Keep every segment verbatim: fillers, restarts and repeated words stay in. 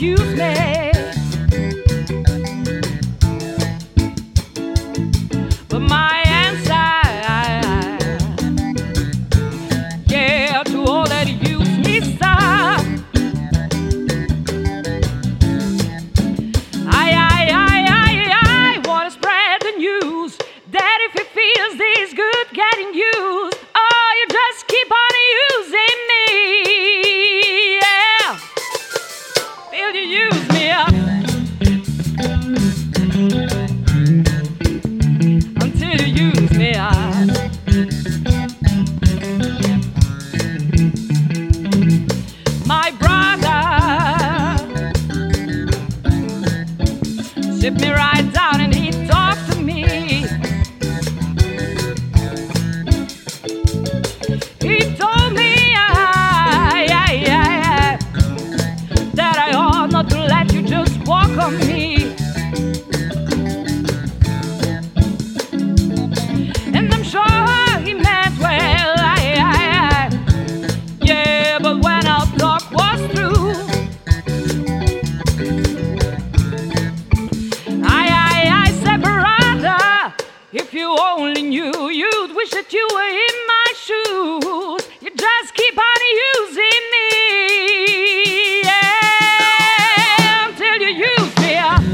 use me. But my answer, yeah, to all that use me, sir. I, I, I, I, I want to spread the news that if it feels this good getting used, oh, you just keep on using me, yeah, till you use me up, until you use me up. My brother sit me right down and he talked to me. He told me uh, yeah, yeah, yeah, that I ought not to let you just walk on me. And I'm sure he meant well, I, I, I, yeah, but when our talk was through, I, I, I said, brother, if you only knew, you'd wish that you were in my shoes. You just keep on using me, yeah, until you use me up,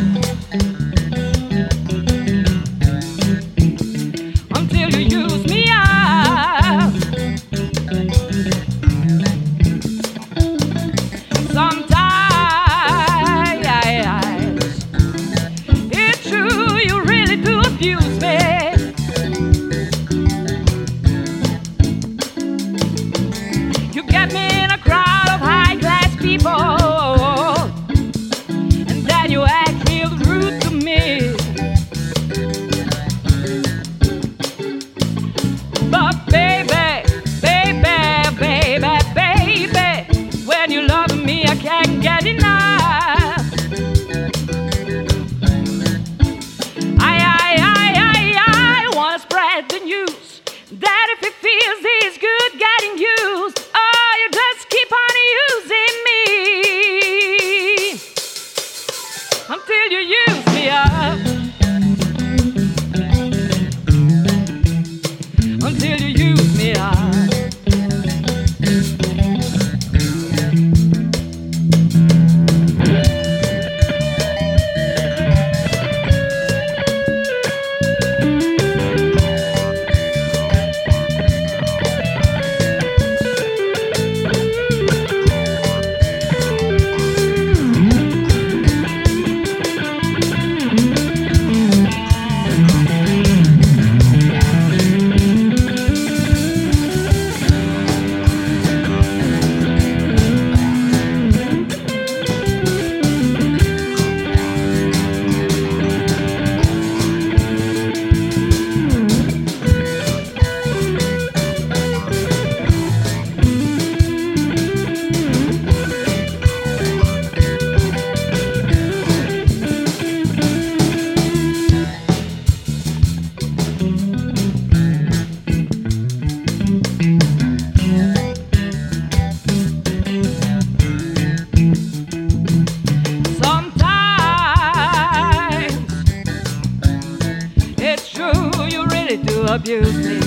until you use me up. Sometimes it's true, you really do abuse me. You get me in a crowd of high-class people, and then you act real rude to me. But baby, baby, baby, baby, when you love me, I can't get enough. I, I, I, I, I wanna spread the news that if it feels this good getting used, oh, you just keep on using me until you use me up, until you use me up. Sometimes it's true, you really do abuse me.